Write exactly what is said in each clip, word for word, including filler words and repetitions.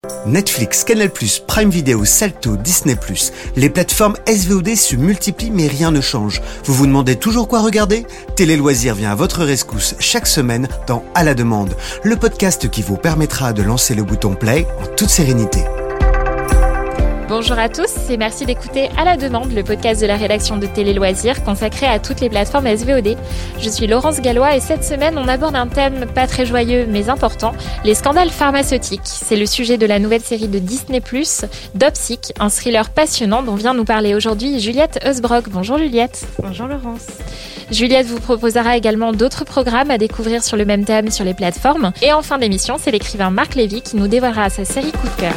Netflix, Canal+, Prime Video, Salto, Disney+, les plateformes S V O D se multiplient mais rien ne change. Vous vous demandez toujours quoi regarder ? Télé Loisirs vient à votre rescousse chaque semaine dans À la demande, le podcast qui vous permettra de lancer le bouton play en toute sérénité. Bonjour à tous et merci d'écouter À la demande, le podcast de la rédaction de Télé Loisirs consacré à toutes les plateformes S V O D. Je suis Laurence Gallois et cette semaine on aborde un thème pas très joyeux mais important, les scandales pharmaceutiques. C'est le sujet de la nouvelle série de Disney+, Dopsic, un thriller passionnant dont vient nous parler aujourd'hui Juliette Heusbrock. Bonjour Juliette. Bonjour Laurence. Juliette vous proposera également d'autres programmes à découvrir sur le même thème sur les plateformes. Et en fin d'émission, c'est l'écrivain Marc Lévy qui nous dévoilera sa série coup de cœur.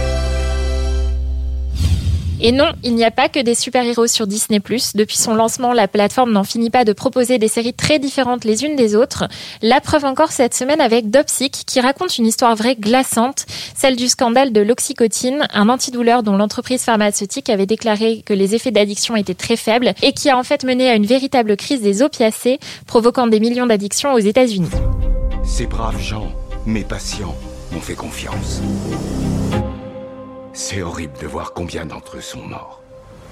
Et non, il n'y a pas que des super-héros sur Disney+. Depuis son lancement, la plateforme n'en finit pas de proposer des séries très différentes les unes des autres. La preuve encore cette semaine avec Dopsic, qui raconte une histoire vraie glaçante, celle du scandale de l'oxycodone, un antidouleur dont l'entreprise pharmaceutique avait déclaré que les effets d'addiction étaient très faibles et qui a en fait mené à une véritable crise des opiacés, provoquant des millions d'addictions aux États-Unis. Ces braves gens, mes patients, m'ont fait confiance. C'est horrible de voir combien d'entre eux sont morts.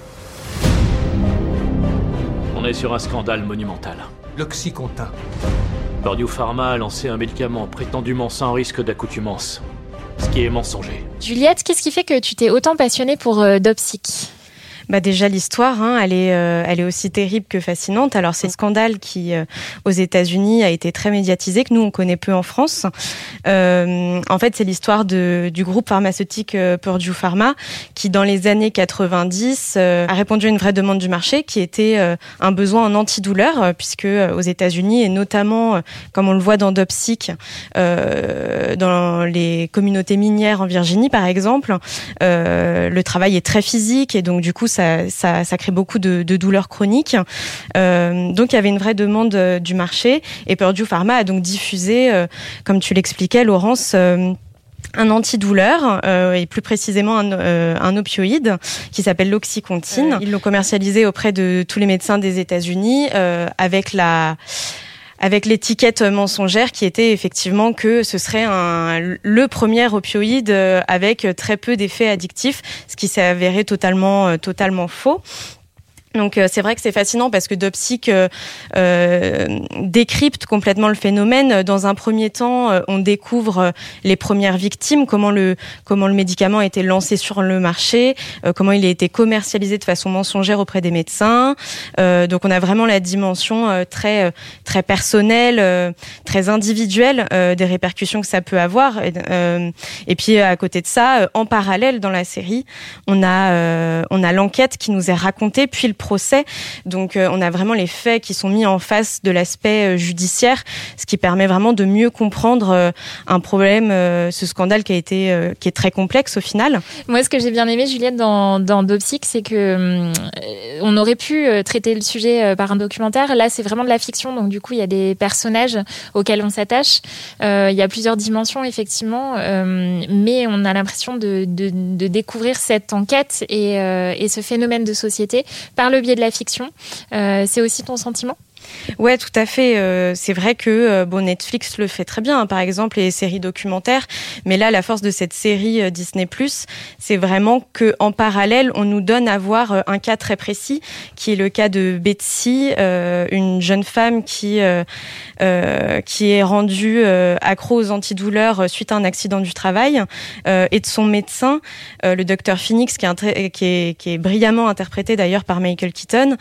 On est sur un scandale monumental. L'Oxycontin. Purdue Pharma a lancé un médicament prétendument sans risque d'accoutumance, ce qui est mensonger. Juliette, qu'est-ce qui fait que tu t'es autant passionnée pour euh, Dopsic ? Bah déjà l'histoire, hein, elle est, euh, elle est aussi terrible que fascinante. Alors c'est un scandale qui, euh, aux États-Unis, a été très médiatisé, que nous on connaît peu en France. Euh, en fait, c'est l'histoire de, du groupe pharmaceutique euh, Purdue Pharma, qui dans les années quatre-vingt-dix euh, a répondu à une vraie demande du marché, qui était euh, un besoin en antidouleur, euh, puisque euh, aux États-Unis et notamment, euh, comme on le voit dans Dopsic, euh, dans les communautés minières en Virginie par exemple, euh, le travail est très physique et donc du coup ça Ça, ça, ça crée beaucoup de, de douleurs chroniques. Euh, donc, il y avait une vraie demande euh, du marché. Et Purdue Pharma a donc diffusé, euh, comme tu l'expliquais, Laurence, euh, un antidouleur euh, et plus précisément un, euh, un opioïde qui s'appelle l'oxycontin. Euh, ils l'ont commercialisé auprès de tous les médecins des États-Unis euh, avec la... avec l'étiquette mensongère qui était effectivement que ce serait un, le premier opioïde avec très peu d'effets addictifs, ce qui s'est avéré totalement, totalement faux. Donc euh, c'est vrai que c'est fascinant parce que Dopsic euh, euh, décrypte complètement le phénomène. Dans un premier temps, euh, on découvre les premières victimes, comment le comment le médicament a été lancé sur le marché, euh, comment il a été commercialisé de façon mensongère auprès des médecins. Euh, donc on a vraiment la dimension euh, très très personnelle, euh, très individuelle euh, des répercussions que ça peut avoir. Et, euh, et puis à côté de ça, euh, en parallèle dans la série, on a euh, on a l'enquête qui nous est racontée, puis le procès. Donc euh, on a vraiment les faits qui sont mis en face de l'aspect euh, judiciaire, ce qui permet vraiment de mieux comprendre euh, un problème, euh, ce scandale qui a été euh, qui est très complexe au final. Moi, ce que j'ai bien aimé, Juliette, dans, dans Dopsic, c'est que euh, on aurait pu euh, traiter le sujet euh, par un documentaire. Là, c'est vraiment de la fiction, donc du coup, il y a des personnages auxquels on s'attache. Euh, il y a plusieurs dimensions, effectivement, euh, mais on a l'impression de, de, de découvrir cette enquête et, euh, et ce phénomène de société par le biais de la fiction. Euh, c'est aussi ton sentiment ? Ouais, tout à fait. Euh, c'est vrai que euh, bon, Netflix le fait très bien, hein, par exemple les séries documentaires. Mais là, la force de cette série euh, Disney+, c'est vraiment que en parallèle, on nous donne à voir euh, un cas très précis, qui est le cas de Betsy, euh, une jeune femme qui euh, euh, qui est rendue euh, accro aux antidouleurs suite à un accident du travail, euh, et de son médecin, euh, le docteur Phoenix, qui est, intré- qui est qui est brillamment interprété d'ailleurs par Michael Keaton.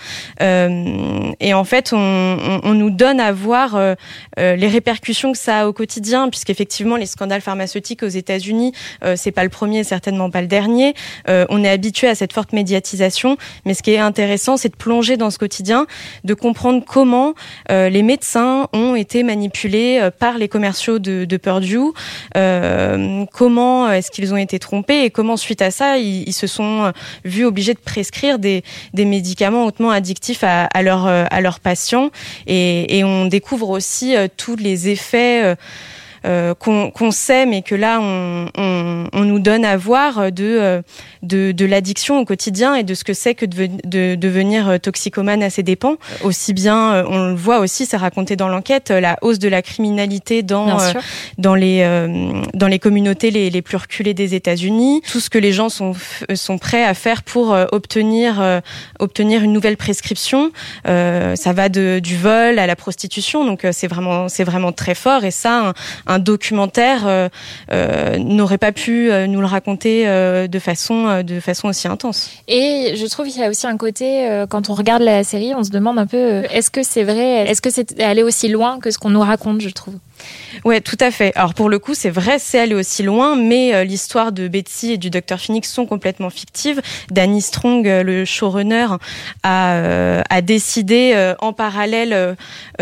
Euh, et en fait, on On, on nous donne à voir euh, euh, les répercussions que ça a au quotidien, puisqu'effectivement les scandales pharmaceutiques aux États-Unis, euh, c'est pas le premier, certainement pas le dernier. Euh, on est habitué à cette forte médiatisation, mais ce qui est intéressant, c'est de plonger dans ce quotidien, de comprendre comment euh, les médecins ont été manipulés euh, par les commerciaux de, de Purdue, euh, comment est-ce qu'ils ont été trompés et comment suite à ça ils, ils se sont vus obligés de prescrire des, des médicaments hautement addictifs à, à leurs à leurs patients. Et, et on découvre aussi euh, tous les effets euh, euh, qu'on, qu'on sait, mais que là on, on, on nous donne à voir de, de, de l'addiction au quotidien et de ce que c'est que de, de, de devenir toxicomane à ses dépens. Aussi bien, on le voit aussi, c'est raconté dans l'enquête, la hausse de la criminalité dans, euh, dans, les, euh, dans les communautés les, les plus reculées des États-Unis. Tout ce que les gens sont, sont prêts à faire pour euh, obtenir, euh, obtenir une nouvelle prescription. Euh, ça va de, du vol à la prostitution, donc euh, c'est vraiment, c'est vraiment très fort. Et ça, un, un documentaire euh, euh, n'aurait pas pu euh, nous le raconter euh, de façon, euh, de façon aussi intense. Et je trouve qu'il y a aussi un côté, euh, quand on regarde la série, on se demande un peu, euh, est-ce que c'est vrai, est-ce que c'est allé aussi loin que ce qu'on nous raconte, je trouve. Ouais, tout à fait. Alors pour le coup, c'est vrai, c'est allé aussi loin, mais euh, l'histoire de Betsy et du docteur Phoenix sont complètement fictives. Danny Strong, euh, le showrunner, a, euh, a décidé euh, en parallèle euh,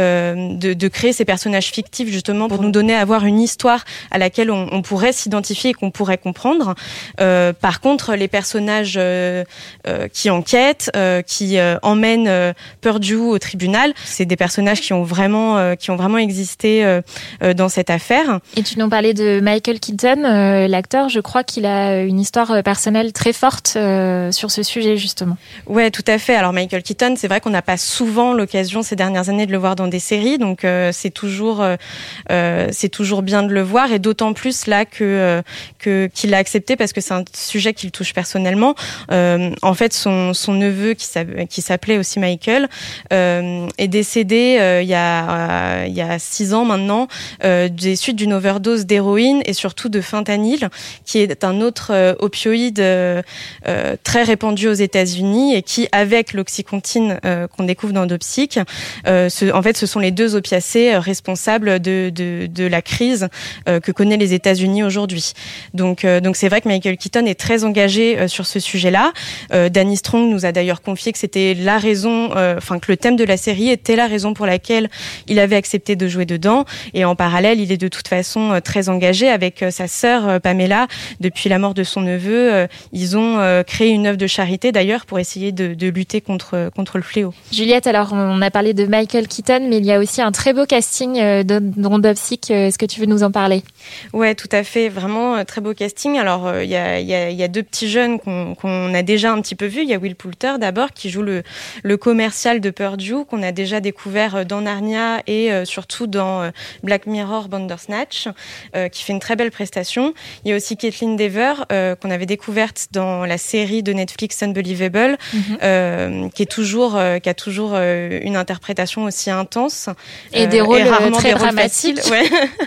de, de créer ces personnages fictifs justement pour nous donner à voir une histoire à laquelle on, on pourrait s'identifier et qu'on pourrait comprendre. Euh, par contre, les personnages euh, euh, qui enquêtent, euh, qui euh, emmènent euh, Purdue au tribunal, c'est des personnages qui ont vraiment, euh, qui ont vraiment existé euh, dans cette affaire. Et tu nous parlais de Michael Keaton, euh, l'acteur. Je crois qu'il a une histoire personnelle très forte euh, sur ce sujet, justement. Ouais, tout à fait. Alors Michael Keaton, c'est vrai qu'on n'a pas souvent l'occasion ces dernières années de le voir dans des séries, donc euh, c'est toujours, euh, c'est toujours bien de le voir, et d'autant plus là que, euh, que qu'il l'a accepté parce que c'est un sujet qui le touche personnellement. Euh, en fait, son, son neveu qui, qui s'appelait aussi Michael euh, est décédé euh, il y a, euh, il y a six ans maintenant. Euh, des suites d'une overdose d'héroïne et surtout de fentanyl, qui est un autre euh, opioïde euh, euh, très répandu aux États-Unis et qui, avec l'oxycontine euh, qu'on découvre dans Dopsic, euh, ce, en fait, ce sont les deux opiacés euh, responsables de, de, de la crise euh, que connaissent les États-Unis aujourd'hui. Donc, euh, donc c'est vrai que Michael Keaton est très engagé euh, sur ce sujet-là. Euh, Danny Strong nous a d'ailleurs confié que c'était la raison, enfin euh, que le thème de la série était la raison pour laquelle il avait accepté de jouer dedans. Et en parallèle, il est de toute façon très engagé avec sa sœur Pamela. Depuis la mort de son neveu, ils ont créé une œuvre de charité d'ailleurs pour essayer de, de lutter contre, contre le fléau. Juliette, alors on a parlé de Michael Keaton, mais il y a aussi un très beau casting dans Dopsic. Est-ce que tu veux nous en parler ? Ouais, tout à fait. Vraiment très beau casting. Alors il y a, il y a, il y a deux petits jeunes qu'on, qu'on a déjà un petit peu vus. Il y a Will Poulter d'abord qui joue le, le commercial de Purdue qu'on a déjà découvert dans Narnia et surtout dans Black Mirror Bandersnatch, euh, qui fait une très belle prestation. Il y a aussi Kaitlyn Dever, euh, qu'on avait découverte dans la série de Netflix Unbelievable, mm-hmm. euh, qui est toujours, euh, qui a toujours euh, une interprétation aussi intense. Et euh, des rôles et rarement très des dramatiques. Rôles faciles, ouais.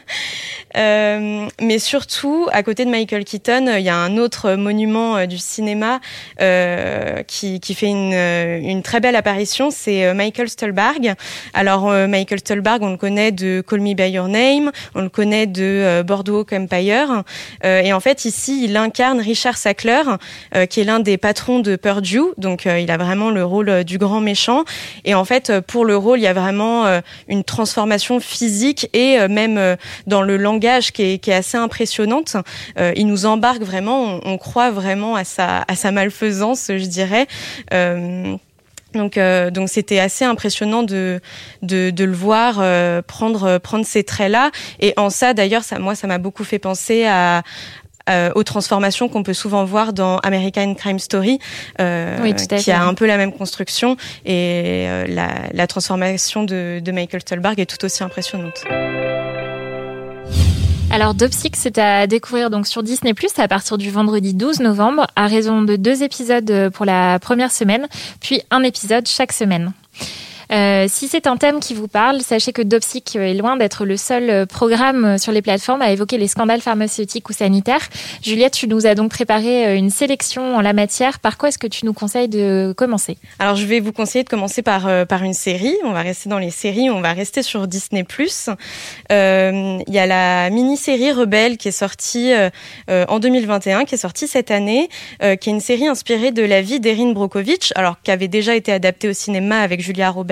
Euh, mais surtout, à côté de Michael Keaton, il y a un autre monument euh, du cinéma euh, qui, qui fait une, une très belle apparition, c'est euh, Michael Stuhlbarg. Alors, euh, Michael Stuhlbarg, on le connaît de Call Me By Your Name, on le connaît de euh, Boardwalk Empire, euh, et en fait, ici, il incarne Richard Sackler, euh, qui est l'un des patrons de Purdue, donc euh, il a vraiment le rôle euh, du grand méchant, et en fait, pour le rôle, il y a vraiment euh, une transformation physique et euh, même euh, dans le langage qui est, qui est assez impressionnante. Euh, il nous embarque vraiment, on, on croit vraiment à sa, à sa malfaisance, je dirais. Euh, Donc, euh, donc c'était assez impressionnant de de, de le voir euh, prendre prendre ces traits-là. Et en ça, d'ailleurs, ça, moi, ça m'a beaucoup fait penser à Euh, aux transformations qu'on peut souvent voir dans American Crime Story, euh, oui, tout à qui fait. a un peu la même construction, et euh, la, la transformation de, de Michael Stuhlbarg est tout aussi impressionnante. Alors Dopsic, c'est à découvrir donc sur Disney plus, à partir du vendredi douze novembre, à raison de deux épisodes pour la première semaine, puis un épisode chaque semaine. Euh, si c'est un thème qui vous parle, sachez que Dopsic est loin d'être le seul programme sur les plateformes à évoquer les scandales pharmaceutiques ou sanitaires. Juliette, tu nous as donc préparé une sélection en la matière. Par quoi est-ce que tu nous conseilles de commencer ? Alors, je vais vous conseiller de commencer par, euh, par une série. On va rester dans les séries, on va rester sur Disney plus. Euh, il y a la mini-série Rebelle qui est sortie euh, en deux mille vingt et un, qui est sortie cette année, euh, qui est une série inspirée de la vie d'Erin Brockovich, alors qui avait déjà été adaptée au cinéma avec Julia Roberts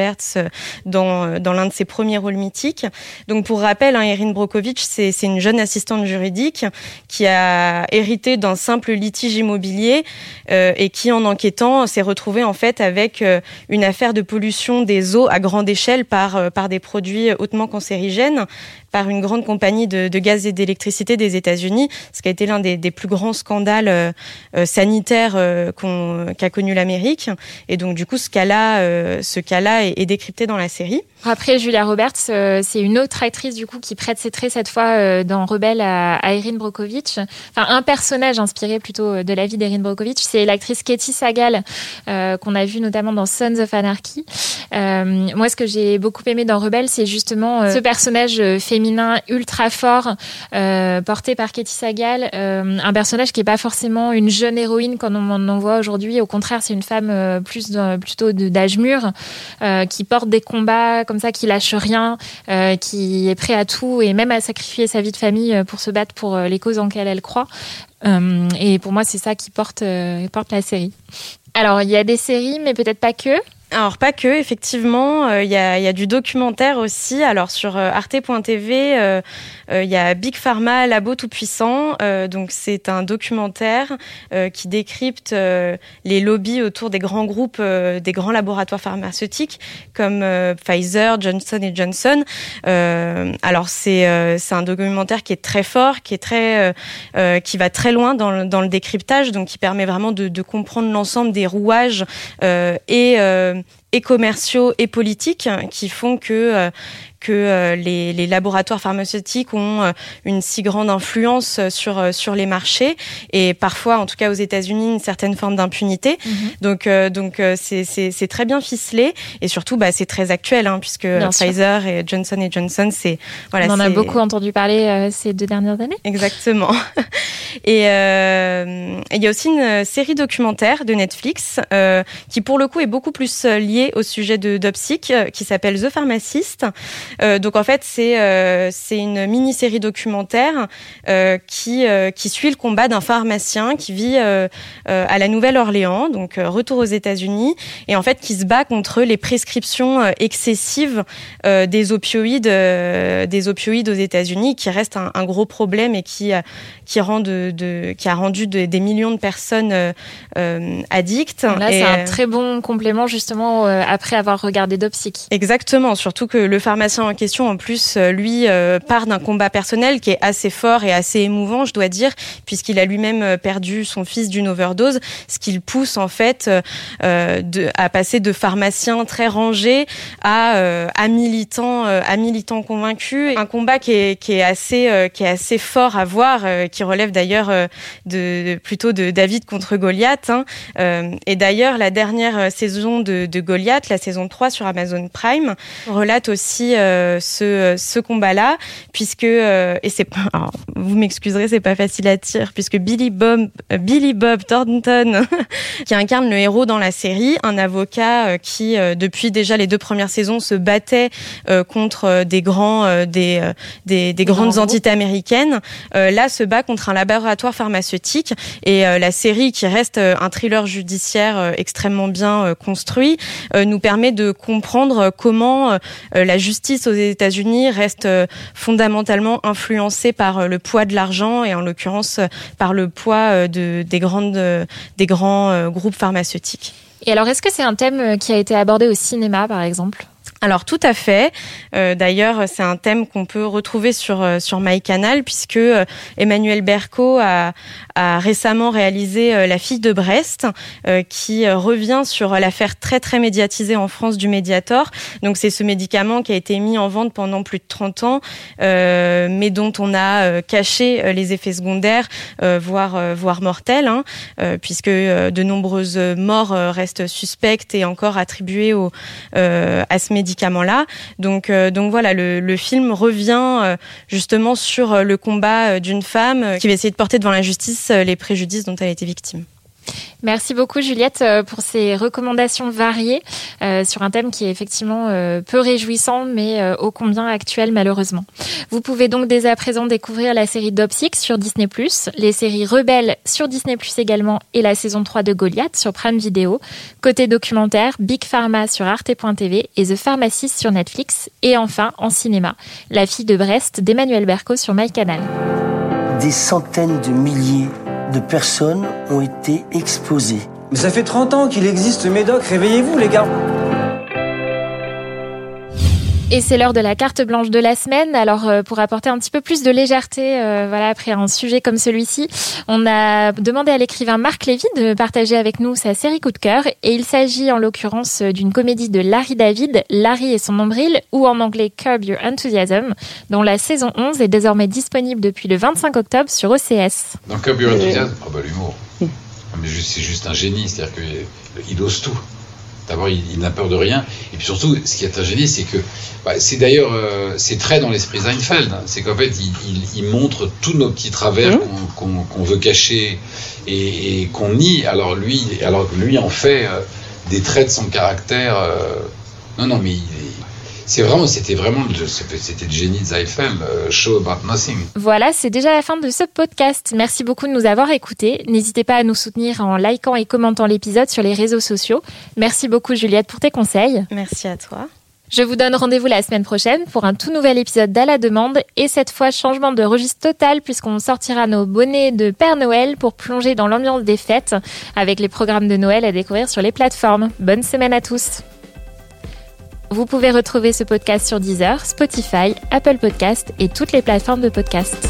Roberts dans, dans l'un de ses premiers rôles mythiques. Donc pour rappel, hein, Erin Brockovich, c'est, c'est une jeune assistante juridique qui a hérité d'un simple litige immobilier euh, et qui, en enquêtant, s'est retrouvée en fait avec euh, une affaire de pollution des eaux à grande échelle par, euh, par des produits hautement cancérigènes, par une grande compagnie de, de gaz et d'électricité des États-Unis, ce qui a été l'un des, des plus grands scandales euh, sanitaires euh, qu'on, qu'a connu l'Amérique. Et donc, du coup, ce cas-là, euh, ce cas-là est, est décrypté dans la série. Après, Julia Roberts, euh, c'est une autre actrice du coup qui prête ses traits cette fois euh, dans Rebelle à, à Erin Brockovich. Enfin, un personnage inspiré plutôt de la vie d'Erin Brockovich, c'est l'actrice Katie Sagal euh, qu'on a vu notamment dans Sons of Anarchy. Euh, moi, ce que j'ai beaucoup aimé dans Rebelle, c'est justement euh, ce personnage féminin ultra fort euh, porté par Katie Sagal, euh, un personnage qui est pas forcément une jeune héroïne comme on en voit aujourd'hui. Au contraire, c'est une femme euh, plus de, plutôt de, d'âge mûr euh, qui porte des combats comme ça, qui lâche rien, euh, qui est prêt à tout et même à sacrifier sa vie de famille pour se battre pour les causes en lesquelles elle croit. Euh, et pour moi, c'est ça qui porte, euh, porte la série. Alors, il y a des séries, mais peut-être pas que. Alors pas que, effectivement, il euh, y, a, y a du documentaire aussi. Alors sur euh, arte point t v, il euh, euh, y a Big Pharma, Labo Tout-Puissant. Euh, donc c'est un documentaire euh, qui décrypte euh, les lobbies autour des grands groupes, euh, des grands laboratoires pharmaceutiques comme euh, Pfizer, Johnson and Johnson. Euh, alors c'est euh, c'est un documentaire qui est très fort, qui est très, euh, euh, qui va très loin dans le, dans le décryptage, donc qui permet vraiment de, de comprendre l'ensemble des rouages euh, et euh, et commerciaux et politiques qui font que euh, que euh, les, les laboratoires pharmaceutiques ont euh, une si grande influence sur euh, sur les marchés et parfois, en tout cas aux États-Unis, une certaine forme d'impunité. Mm-hmm. Donc euh, donc euh, c'est c'est c'est très bien ficelé et surtout bah c'est très actuel hein, puisque bien Pfizer sûr. Et Johnson and Johnson c'est voilà. On en c'est... a beaucoup entendu parler euh, ces deux dernières années. Exactement. Et euh, il y a aussi une série documentaire de Netflix euh, qui pour le coup est beaucoup plus liée au sujet de Dopsic euh, qui s'appelle The Pharmacist. Euh, donc en fait c'est euh, c'est une mini-série documentaire euh, qui euh, qui suit le combat d'un pharmacien qui vit euh, euh, à la Nouvelle-Orléans, donc euh, retour aux États-Unis et en fait qui se bat contre les prescriptions euh, excessives euh, des opioïdes euh, des opioïdes aux États-Unis qui reste un, un gros problème et qui euh, qui rend de, de qui a rendu de, des millions de personnes euh, euh, addictes. Là et, c'est un très bon complément justement euh, après avoir regardé Dopsic. Exactement, surtout que le pharmacien en question, en plus, lui, euh, part d'un combat personnel qui est assez fort et assez émouvant, je dois dire, puisqu'il a lui-même perdu son fils d'une overdose, ce qui le pousse, en fait, euh, de, à passer de pharmacien très rangé à, euh, à militant, euh, à militant convaincu. Un combat qui est, qui est assez, euh, qui est assez fort à voir, euh, qui relève d'ailleurs euh, de, plutôt de David contre Goliath. Hein. Euh, et d'ailleurs, la dernière saison de, de Goliath, la saison trois sur Amazon Prime, relate aussi euh, ce, ce combat-là, puisque euh, et c'est alors, vous m'excuserez, c'est pas facile à dire, puisque Billy Bob euh, Billy Bob Thornton qui incarne le héros dans la série, un avocat euh, qui euh, depuis déjà les deux premières saisons se battait euh, contre euh, des grands euh, des, euh, des des grandes non, entités américaines, euh, là se bat contre un laboratoire pharmaceutique et euh, la série qui reste euh, un thriller judiciaire euh, extrêmement bien euh, construit euh, nous permet de comprendre comment euh, la justice aux États-Unis reste euh, fondamentalement influencée par euh, le poids de l'argent et en l'occurrence euh, par le poids euh, de des grandes euh, des grands euh, groupes pharmaceutiques. Et alors est-ce que c'est un thème qui a été abordé au cinéma par exemple ? Alors tout à fait. Euh, d'ailleurs, c'est un thème qu'on peut retrouver sur sur MyCanal puisque euh, Emmanuel Berco a, a récemment réalisé euh, La fille de Brest, euh, qui euh, revient sur l'affaire très très médiatisée en France du Mediator. Donc c'est ce médicament qui a été mis en vente pendant plus de trente ans, euh, mais dont on a euh, caché euh, les effets secondaires, euh, voire euh, voire mortels, hein, euh, puisque euh, de nombreuses morts euh, restent suspectes et encore attribuées au euh, à ce médicament. médicaments-là. Donc, euh, donc voilà, le, le film revient euh, justement sur euh, le combat euh, d'une femme euh, qui va essayer de porter devant la justice euh, les préjudices dont elle a été victime. Merci beaucoup Juliette pour ces recommandations variées euh, sur un thème qui est effectivement euh, peu réjouissant mais euh, ô combien actuel malheureusement. Vous pouvez donc dès à présent découvrir la série Dopsic sur Disney plus, les séries Rebelle sur Disney plus également et la saison trois de Goliath sur Prime Video. Côté documentaire, Big Pharma sur arte point t v et The Pharmacist sur Netflix. Et enfin, en cinéma, La fille de Brest d'Emmanuel Berco sur MyCanal. Des centaines de milliers de personnes ont été exposées. Mais ça fait trente ans qu'il existe ce Médoc, réveillez-vous les gars. Et c'est l'heure de la carte blanche de la semaine. Alors, euh, pour apporter un petit peu plus de légèreté, euh, voilà, après un sujet comme celui-ci, on a demandé à l'écrivain Marc Lévy de partager avec nous sa série coup de cœur. Et il s'agit en l'occurrence d'une comédie de Larry David, Larry et son nombril, ou en anglais Curb Your Enthusiasm, dont la saison onze est désormais disponible depuis le vingt-cinq octobre sur O C S. Dans Curb Your Enthusiasm, oh bah l'humour. Mais juste, c'est juste un génie, c'est-à-dire qu'il ose tout. D'abord, il, il n'a peur de rien. Et puis surtout, ce qui est un génie, c'est que bah, c'est d'ailleurs euh, c'est très dans l'esprit Seinfeld. Hein. C'est qu'en fait, il, il, il montre tous nos petits travers mmh. qu'on, qu'on, qu'on veut cacher et, et qu'on nie. Alors lui, alors lui en fait euh, des traits de son caractère. Euh, non, non, mais il, c'est vraiment, c'était vraiment, c'était le génie de Seinfeld, euh, Show About Nothing. Voilà, c'est déjà la fin de ce podcast. Merci beaucoup de nous avoir écoutés. N'hésitez pas à nous soutenir en likant et commentant l'épisode sur les réseaux sociaux. Merci beaucoup Juliette pour tes conseils. Merci à toi. Je vous donne rendez-vous la semaine prochaine pour un tout nouvel épisode d'À la demande. Et cette fois, changement de registre total puisqu'on sortira nos bonnets de Père Noël pour plonger dans l'ambiance des fêtes avec les programmes de Noël à découvrir sur les plateformes. Bonne semaine à tous. Vous pouvez retrouver ce podcast sur Deezer, Spotify, Apple Podcasts et toutes les plateformes de podcast.